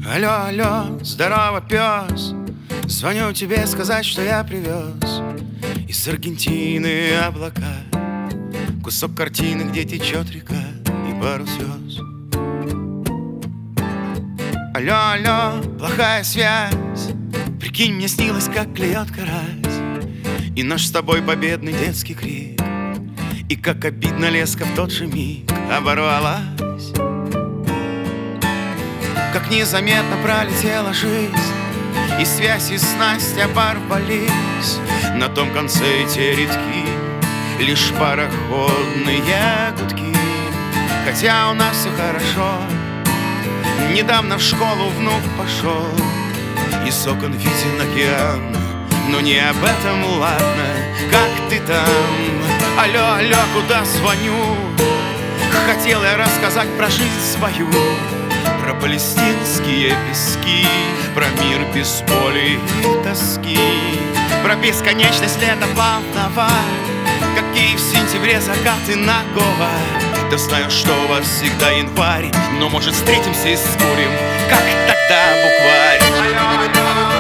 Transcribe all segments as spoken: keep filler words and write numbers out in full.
Алло, алло, здорово, пес. Звоню тебе сказать, что я привез из Аргентины облака, кусок картины, где течет река и пару звезд. Алло, алло, плохая связь. Прикинь, мне снилось, как клюет карась, и наш с тобой победный детский крик, и как обидно леска в тот же миг оборвалась. Как незаметно пролетела жизнь, и связь, и снасть оборвались. На том конце эти редки лишь пароходные гудки. Хотя у нас все хорошо, недавно в школу внук пошел, из окон виден океан. Но не об этом, ладно, как ты там? Алло, алло, куда звоню? Хотел я рассказать про жизнь свою, про палестинские пески, про мир без боли и тоски, про бесконечность лета плавного, какие в сентябре закаты на Гоа. Да знаю, что у вас всегда январь, но может встретимся и скурим, как тогда букварь. Алло, алло.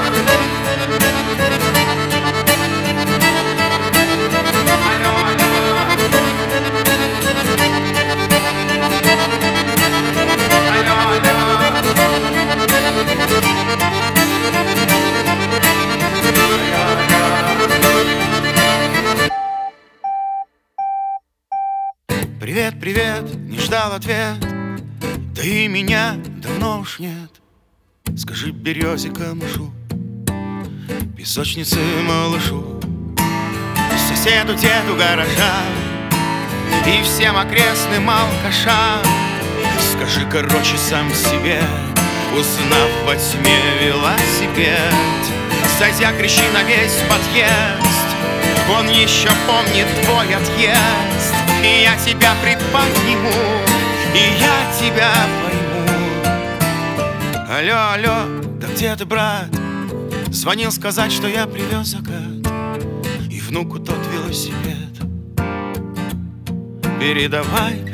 Привет, привет, не ждал ответ, да и меня давно уж нет. Скажи березика мышу, песочнице малышу, соседу, деду гаража и всем окрестным алкашам. Скажи, короче, сам себе, узнав во тьме велосипед, зайдя кричи на весь подъезд, он еще помнит твой отъезд. И я тебя приподниму, и я тебя пойму. Алло, алло, да где ты, брат? Звонил сказать, что я привез закат, и внуку тот велосипед. Передавай